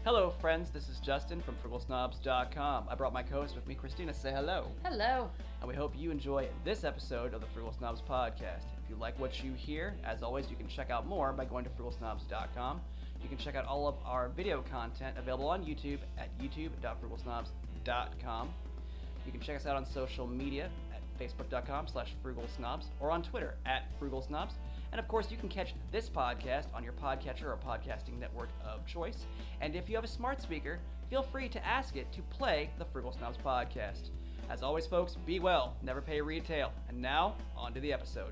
Hello, friends. This is Justin from FrugalSnobs.com. I brought my co-host with me, Christina. Say hello. Hello. And we hope you enjoy this episode of the Frugal Snobs podcast. If you like what you hear, as always, you can check out more by going to FrugalSnobs.com. You can check out all of our video content available on YouTube at youtube.frugalsnobs.com. You can check us out on social media at facebook.com/frugalsnobs or on Twitter at frugalsnobs. And of course, you can catch this podcast on your podcatcher or podcasting network of choice. And if you have a smart speaker, feel free to ask it to play the Frugal Snobs podcast. As always, folks, be well, never pay retail. And now, on to the episode.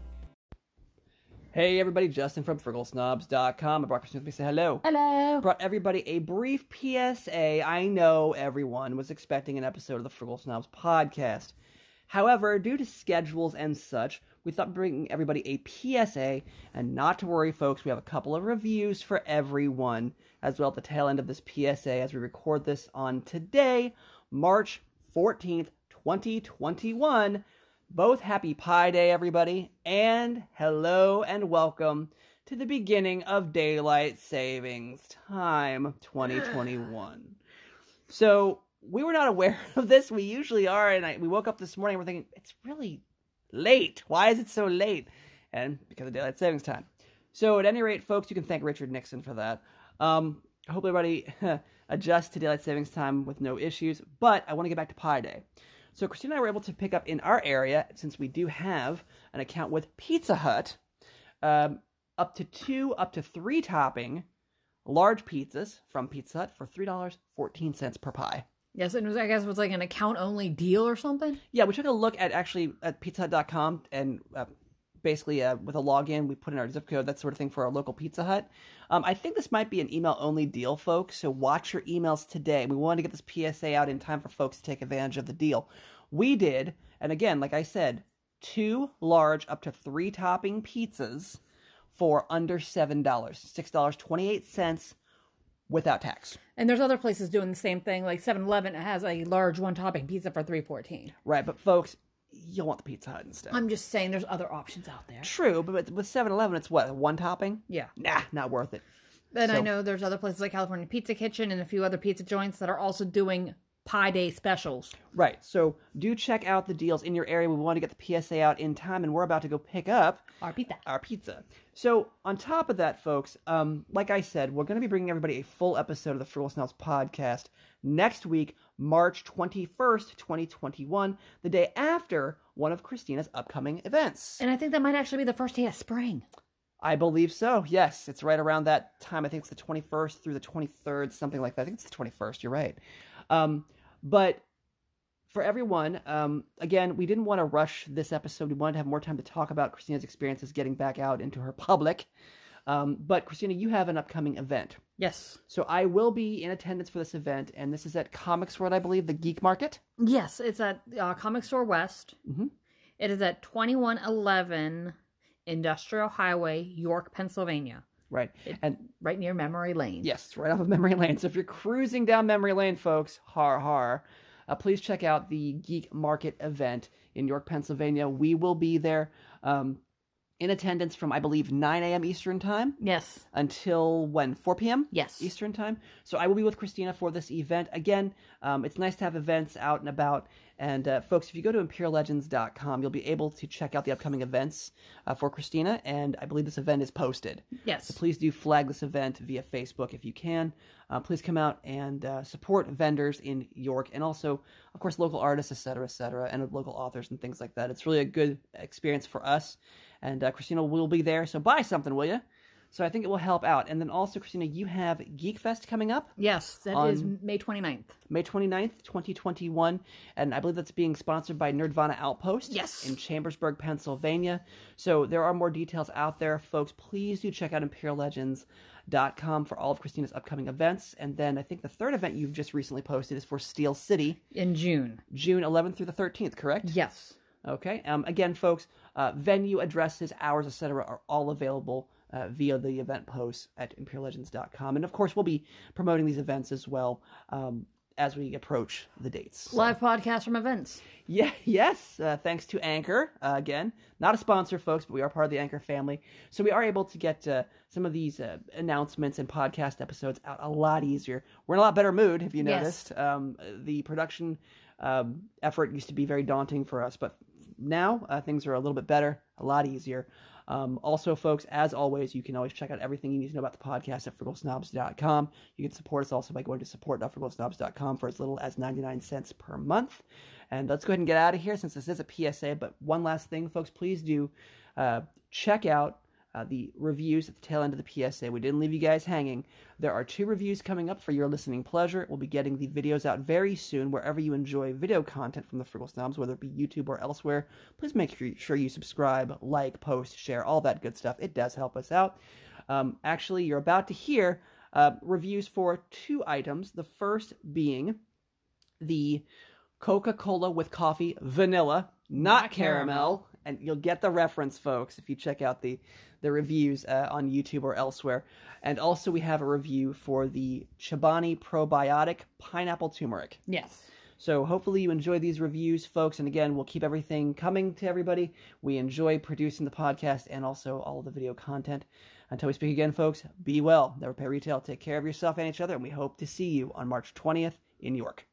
Hey everybody, Justin from FrugalSnobs.com. I brought Christina with me. Say hello. Hello. Brought everybody a brief PSA. I know everyone was expecting an episode of the Frugal Snobs podcast. However, due to schedules and such, we thought bringing everybody a PSA, and not to worry, folks, we have a couple of reviews for everyone as well at the tail end of this PSA as we record this on today, March 14th, 2021. Both happy Pi Day, everybody, and hello and welcome to the beginning of Daylight Savings Time 2021. So, we were not aware of this. We usually are, and we woke up this morning and we're thinking, it's really late. Why is it so late? And because of Daylight Savings Time. So, at any rate, folks, you can thank Richard Nixon for that. I hope everybody adjusts to Daylight Savings Time with no issues, but I want to get back to Pi Day. So, Christina and I were able to pick up in our area, since we do have an account with Pizza Hut, up to 3 topping large pizzas from Pizza Hut for $3.14 per pie. Yes, and I guess it was like an account-only deal or something? Yeah, we took a look at pizzahut.com and basically with a login, we put in our zip code, that sort of thing for our local Pizza Hut. I think this might be an email-only deal, folks, so watch your emails today. We wanted to get this PSA out in time for folks to take advantage of the deal. We did, and again, like I said, 2 large up to 3 topping pizzas for under $7, $6.28 without tax. And there's other places doing the same thing, like 7-Eleven has a large one-topping pizza for $3.14. Right, but folks, you'll want the Pizza Hut instead. I'm just saying there's other options out there. True, but with 7-Eleven, it's what, 1 topping? Yeah. Nah, not worth it. Then I know there's other places like California Pizza Kitchen and a few other pizza joints that are also doing Pi Day specials. Right, so do check out the deals in your area. We want to get the PSA out in time, and we're about to go pick up Our pizza. So on top of that, folks, like I said, we're going to be bringing everybody a full episode of the Frugal Snobs podcast next week, March 21st, 2021, the day after one of Christina's upcoming events. And I think that might actually be the first day of spring. I believe so, yes. It's right around that time. I think it's the 21st through the 23rd, something like that. I think it's the 21st, you're right. But for everyone, again, we didn't want to rush this episode. We wanted to have more time to talk about Christina's experiences getting back out into her public. But Christina, you have an upcoming event. Yes. So I will be in attendance for this event, and this is at Comics World, I believe, the Geek Market. Yes, it's at Comic Store West. Mm-hmm. It is at 2111 Industrial Highway, York, Pennsylvania. Right. And right near Memory Lane. Yes, it's right off of Memory Lane. So if you're cruising down Memory Lane, folks, please check out the Geek Market event in York, Pennsylvania. We will be there in attendance from, I believe, 9 a.m. Eastern Time. Yes. Until when? 4 p.m.? Yes. Eastern Time. So I will be with Christina for this event. Again, it's nice to have events out and about. And folks, if you go to ImperialLegends.com, you'll be able to check out the upcoming events for Christina. And I believe this event is posted. Yes. So please do flag this event via Facebook if you can. Please come out and support vendors in York and also, of course, local artists, et cetera, and local authors and things like that. It's really a good experience for us. And Christina will be there, so buy something, will you? So I think it will help out. And then also, Christina, you have Geek Fest coming up? Yes, that is May 29th. May 29th, 2021. And I believe that's being sponsored by Nerdvana Outpost. Yes. In Chambersburg, Pennsylvania. So there are more details out there. Folks, please do check out ImperialLegends.com for all of Christina's upcoming events. And then I think the third event you've just recently posted is for Steel City. In June. June 11th through the 13th, correct? Yes. Okay. Again, folks, venue, addresses, hours, etc. are all available via the event posts at ImperialLegends.com. And of course, we'll be promoting these events as well as we approach the dates. Live podcast from events. Yeah, yes. Thanks to Anchor. Again, not a sponsor, folks, but we are part of the Anchor family. So we are able to get some of these announcements and podcast episodes out a lot easier. We're in a lot better mood, if you noticed. The production effort used to be very daunting for us, but now things are a little bit better, a lot easier. Also, folks, as always, you can always check out everything you need to know about the podcast at frugalsnobs.com. You can support us also by going to support.frugalsnobs.com for as little as 99 cents per month. And let's go ahead and get out of here since this is a PSA. But one last thing, folks, please do check out the reviews at the tail end of the PSA. We didn't leave you guys hanging. There are 2 reviews coming up for your listening pleasure. We'll be getting the videos out very soon wherever you enjoy video content from the Frugal Snobs, whether it be YouTube or elsewhere. Please make sure you subscribe, like, post, share, all that good stuff. It does help us out. Actually, you're about to hear reviews for 2 items. The first being the Coca-Cola with coffee vanilla, not caramel. And you'll get the reference, folks, if you check out the reviews on YouTube or elsewhere. And also we have a review for the Chobani Probiotic Pineapple Turmeric. Yes. So hopefully you enjoy these reviews, folks. And again, we'll keep everything coming to everybody. We enjoy producing the podcast and also all of the video content. Until we speak again, folks, be well. Never pay retail. Take care of yourself and each other. And we hope to see you on March 20th in New York.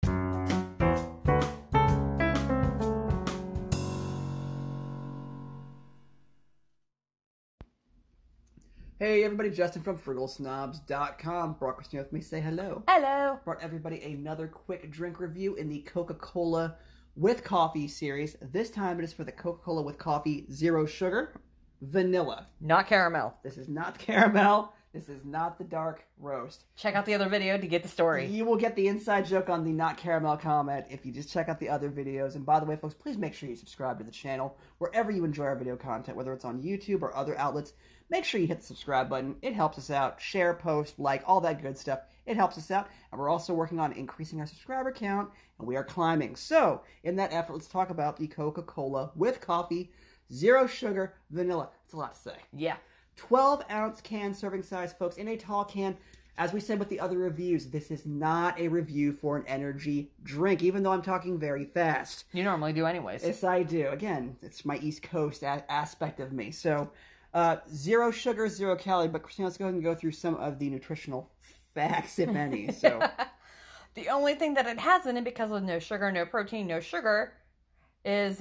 Hey everybody, Justin from FrugalSnobs.com. Brought Christina with me. Say hello. Hello. Brought everybody another quick drink review in the Coca-Cola with Coffee series. This time it is for the Coca-Cola with Coffee Zero Sugar Vanilla. Not caramel. This is not caramel. This is not the dark roast. Check out the other video to get the story. You will get the inside joke on the not caramel comment if you just check out the other videos. And by the way, folks, please make sure you subscribe to the channel wherever you enjoy our video content, whether it's on YouTube or other outlets. Make sure you hit the subscribe button. It helps us out. Share, post, like, all that good stuff. It helps us out. And we're also working on increasing our subscriber count, and we are climbing. So, in that effort, let's talk about the Coca-Cola with Coffee Zero Sugar Vanilla. That's a lot to say. Yeah. 12-ounce can serving size, folks, in a tall can. As we said with the other reviews, this is not a review for an energy drink, even though I'm talking very fast. You normally do anyways. Yes, I do. Again, it's my East Coast aspect of me. So, zero sugar, 0 calorie. But Christina, let's go ahead and go through some of the nutritional facts, if any. So, the only thing that it has in it, because of no sugar, no protein, no sugar, is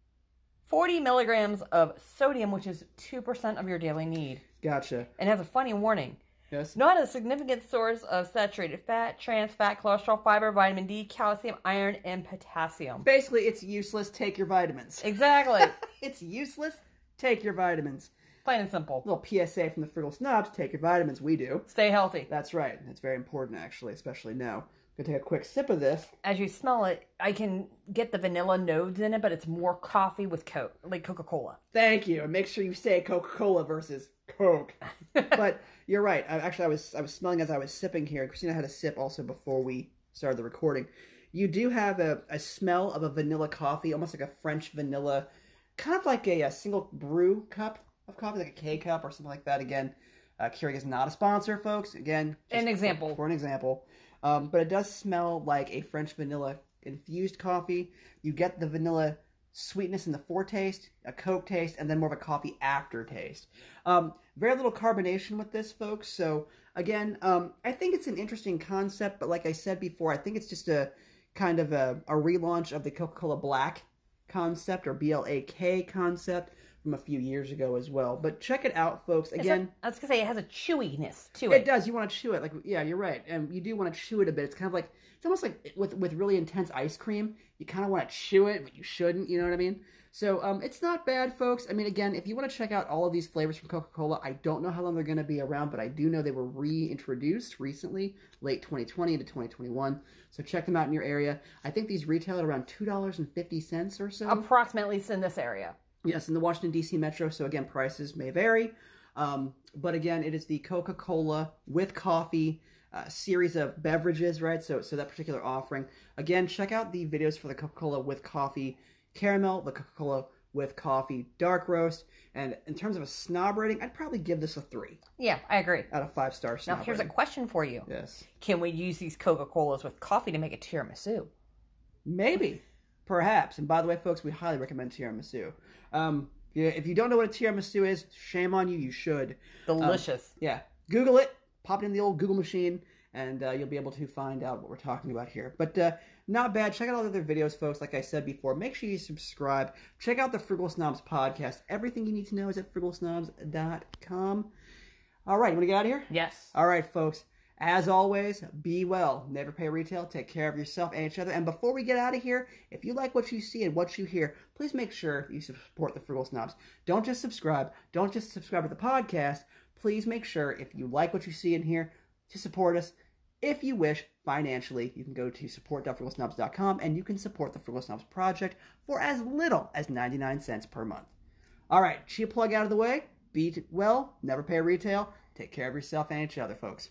40 milligrams of sodium, which is 2% of your daily need. Gotcha. And it has a funny warning. Yes. Not a significant source of saturated fat, trans fat, cholesterol, fiber, vitamin D, calcium, iron, and potassium. Basically, it's useless. Take your vitamins. Exactly. It's useless. Take your vitamins. Plain and simple. Little PSA from the Frugal Snobs. Take your vitamins. We do. Stay healthy. That's right. That's very important, actually, especially now. I'm going to take a quick sip of this. As you smell it, I can get the vanilla notes in it, but it's more coffee with Coke, like Coca-Cola. Thank you. And make sure you say Coca-Cola versus Coke. But you're right. I was smelling as I was sipping here. Christina had a sip also before we started the recording. You do have a smell of a vanilla coffee, almost like a French vanilla, kind of like a single brew cup of coffee, like a K-cup or something like that. Again, Keurig is not a sponsor, folks. Again, an example. For an example. But it does smell like a French vanilla infused coffee. You get the vanilla sweetness in the foretaste, a Coke taste, and then more of a coffee aftertaste. Very little carbonation with this, folks. So, again, I think it's an interesting concept, but like I said before, I think it's just a kind of a relaunch of the Coca-Cola Black concept, or BLAK concept, from a few years ago as well. But check it out, folks. Again, I was going to say, it has a chewiness to it. It does. You want to chew it. Like, yeah, you're right. And you do want to chew it a bit. It's kind of like, it's almost like with really intense ice cream. You kind of want to chew it, but you shouldn't. You know what I mean? So it's not bad, folks. I mean, again, if you want to check out all of these flavors from Coca-Cola, I don't know how long they're going to be around, but I do know they were reintroduced recently, late 2020 into 2021. So check them out in your area. I think these retail at around $2.50 or so. Approximately in this area. Yes, in the Washington, D.C. metro, so again, prices may vary. But again, it is the Coca-Cola with Coffee series of beverages, right? So that particular offering. Again, check out the videos for the Coca-Cola with Coffee Caramel, the Coca-Cola with coffee dark roast. And in terms of a snob rating, I'd probably give this a 3 Yeah, I agree. out of 5-star snob Now, here's rating. a question for you. Yes. Can we use these Coca-Colas with coffee to make a tiramisu? Maybe. Perhaps. And by the way, folks, we highly recommend tiramisu. If you don't know what a tiramisu is, shame on you. You should. Delicious. Yeah. Google it. Pop it in the old Google machine, and you'll be able to find out what we're talking about here. But not bad. Check out all the other videos, folks. Like I said before, make sure you subscribe. Check out the Frugal Snobs podcast. Everything you need to know is at frugalsnobs.com. All right. You want to get out of here? Yes. All right, folks. As always, be well. Never pay retail. Take care of yourself and each other. And before we get out of here, if you like what you see and what you hear, please make sure you support the Frugal Snobs. Don't just subscribe. Don't just subscribe to the podcast. Please make sure, if you like what you see and hear, to support us. If you wish, financially, you can go to support.frugalsnobs.com and you can support the Frugal Snobs Project for as little as 99 cents per month. All right, cheap plug out of the way. Be well. Never pay retail. Take care of yourself and each other, folks.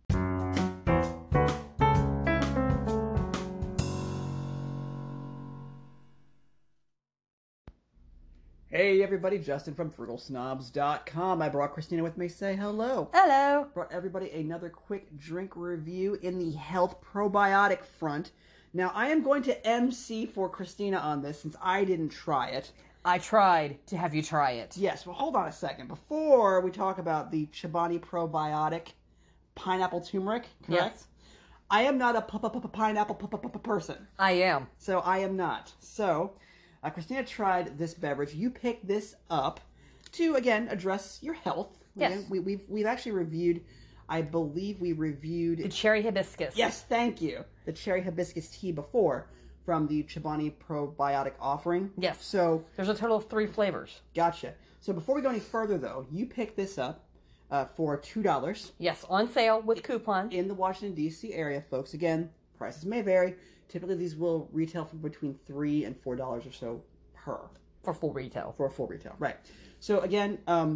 Hey everybody, Justin from FrugalSnobs.com. I brought Christina with me. Say hello. Hello. Brought everybody another quick drink review in the health probiotic front. Now, I am going to MC for Christina on this since I didn't try it. I tried to have you try it. Yes, well, hold on a second. Before we talk about the Chobani Probiotic Pineapple Turmeric, correct? Yes. I am not a pineapple person. I am. So I am not. So, Christina tried this beverage. You picked this up to, again, address your health. Yes. Again, we've actually reviewed, I believe we reviewed... The cherry hibiscus. Yes, thank you. The cherry hibiscus tea before from the Chobani Probiotic offering. Yes. So, There's a total of 3 flavors. gotcha. So before we go any further, though, you picked this up for $2 Yes, on sale with coupon. in the Washington, D.C. area, folks. Again, prices may vary. Typically, these will retail for between $3 and $4 or so per. For full retail. For a full retail, right. So again, I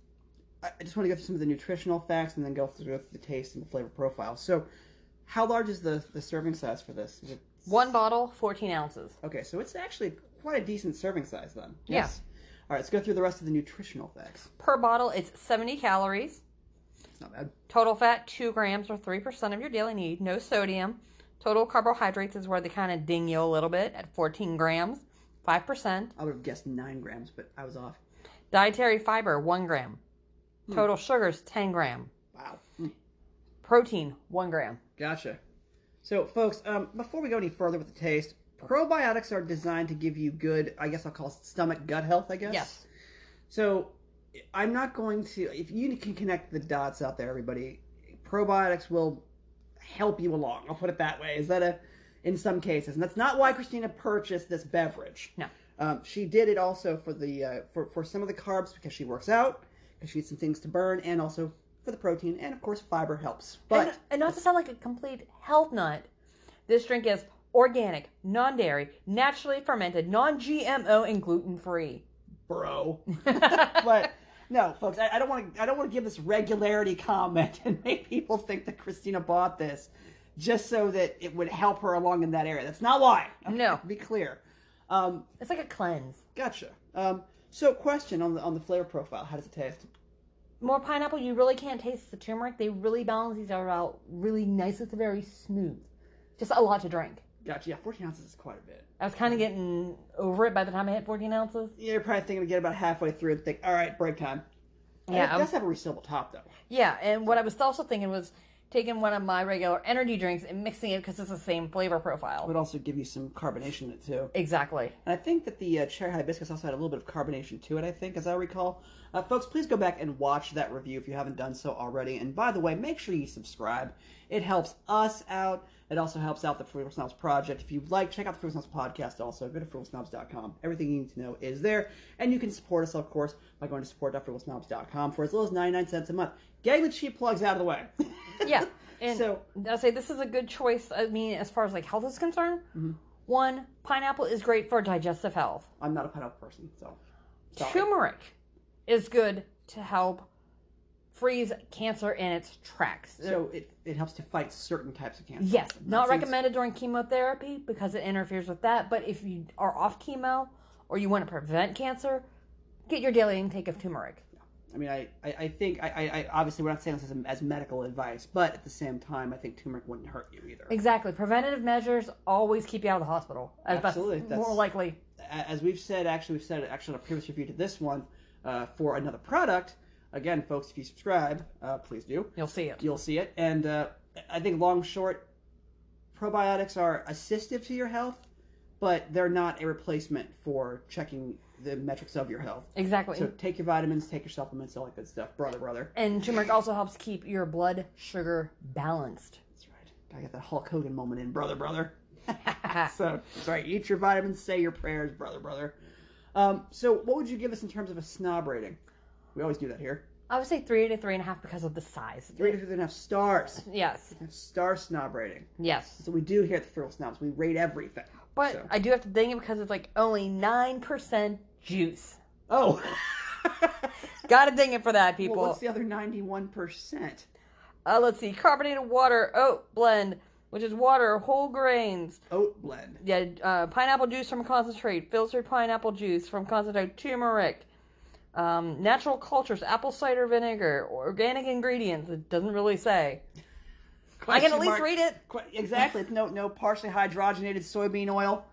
just want to go through some of the nutritional facts and then go through the taste and the flavor profile. So how large is the serving size for this? Is it... 1 bottle, 14 ounces. Okay, so it's actually quite a decent serving size then. Yeah. Yes. All right, let's go through the rest of the nutritional facts. Per bottle, it's 70 calories. It's not bad. Total fat, 2 grams or 3% of your daily need. No sodium. Total carbohydrates is where they kind of ding you a little bit at 14 grams, 5%. I would have guessed 9 grams, but I was off. Dietary fiber, 1 gram. Total sugars, 10 gram. Wow. Protein, 1 gram. Gotcha. So, folks, before we go any further with the taste, probiotics are designed to give you good, I guess I'll call it stomach gut health, I guess. Yes. So, I'm not going to, if you can connect the dots out there, everybody, probiotics will help you along. I'll put it that way. Is that in some cases? And that's not why Christina purchased this beverage. No. She did it also for the for some of the carbs because she works out, because she needs some things to burn, and also for the protein, and of course fiber helps. But And not to sound like a complete health nut, this drink is organic, non-dairy, naturally fermented, non-GMO, and gluten-free. bro. But no, folks, I don't want to give this regularity comment and make people think that Christina bought this just so that it would help her along in that area. That's not why. Okay, No. to be clear. It's like a cleanse. Gotcha. So question on the flavor profile. How does it taste? More pineapple, you really can't taste the turmeric. They really balance these out really nice. It's very smooth. Just a lot to drink. Gotcha. Yeah, 14 ounces is quite a bit. I was kind of getting over it by the time I hit 14 ounces. Yeah, you're probably thinking to get about halfway through and think, all right, break time. Yeah, It does have a resealable top, though. Yeah, and what I was also thinking was taking one of my regular energy drinks and mixing it because it's the same flavor It profile. would also give you some carbonation in it, too. Exactly. And I think that the cherry hibiscus also had a little bit of carbonation to it, I think, as I recall. Folks, please go back and watch that review if you haven't done so already. And by the way, make sure you subscribe. It helps us out. It also helps out the Frugal Snobs Project. If you'd like, check out the Frugal Snobs Podcast also. Go to frugalsnobs.com. Everything you need to know is there. And you can support us, of course, by going to support.frugalsnobs.com for as little as 99 cents a month. Getting the cheap plugs out of the way. Yeah. And So- I'll say this is a good choice. I mean, as far as like health is concerned, one, pineapple is great for digestive health. I'm not a pineapple person, so... sorry. Turmeric is good to help freeze cancer in its tracks. So it helps to fight certain types of cancer. Yes, not That seems- recommended during chemotherapy because it interferes with that. But if you are off chemo or you want to prevent cancer, get your daily intake of turmeric. I mean, I think, I obviously we're not saying this as medical advice, but at the same time, I think turmeric wouldn't hurt you either. Exactly. Preventative measures always keep you out of the hospital. Absolutely. That's more likely. As we've said on a previous review to this one, for another product, again, folks, if you subscribe, please do. You'll see it. You'll see it. And I think long, short, probiotics are assistive to your health, but they're not a replacement for checking the metrics of your health. Exactly. So take your vitamins, take your supplements, all that good stuff. Brother. And turmeric also helps keep your blood sugar balanced. That's right. Gotta get that Hulk Hogan moment in, brother. So, sorry, eat your vitamins, say your prayers, brother. So what would you give us in terms of a snob rating? We always do that here. I would say 3 to 3.5 because of the size. 3 to 3.5 stars. Yes. Star snob rating. Yes. That's what we do here at the Frugal Snobs. We rate everything. But so. I do have to ding it because it's like only 9% juice. Oh. Gotta ding it for that, people. Well, what's the other 91%? Let's see. Carbonated water oat blend, which is water, whole grains. Oat blend. Yeah, pineapple juice from concentrate, filtered pineapple juice from concentrate, turmeric, natural cultures, apple cider vinegar, organic ingredients. It doesn't really say. I can at least read it. Exactly. No partially hydrogenated soybean oil.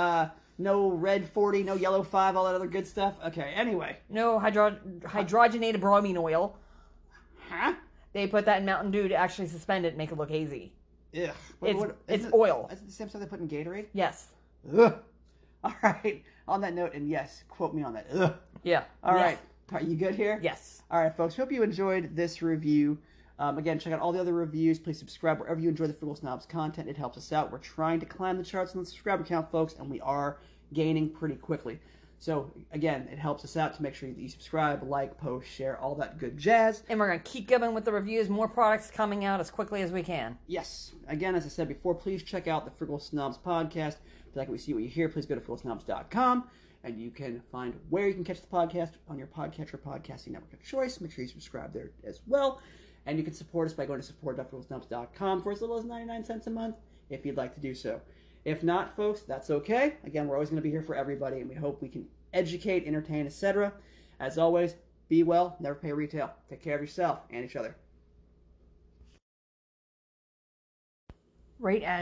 No red 40, no yellow 5, all that other good stuff. Okay, anyway. No hydrogenated bromine oil. Huh? They put that in Mountain Dew to actually suspend it and make it look hazy. Ugh. It's oil. Is it the same stuff they put in Gatorade? Yes. Ugh. All right. On that note, and yes, quote me on that. Ugh. Yeah. All right. Are you good here? Yes. All right, folks. Hope you enjoyed this review. Again, check out all the other reviews. Please subscribe wherever you enjoy the Frugal Snobs content. It helps us out. We're trying to climb the charts on the subscriber count, folks, and we are gaining pretty quickly. So, again, it helps us out to make sure that you subscribe, like, post, share, all that good jazz. And we're going to keep going with the reviews. More products coming out as quickly as we can. Yes. Again, as I said before, please check out the Frugal Snobs podcast. If you like what you see, what you hear, please go to frugalsnobs.com. And you can find where you can catch the podcast on your podcatcher podcasting network of choice. Make sure you subscribe there as well. And you can support us by going to support.frugalsnobs.com for as little as 99 cents a month if you'd like to do so. If not, folks, that's okay. Again, we're always going to be here for everybody, and we hope we can educate, entertain, etc. As always, be well, never pay retail. Take care of yourself and each other. Rate as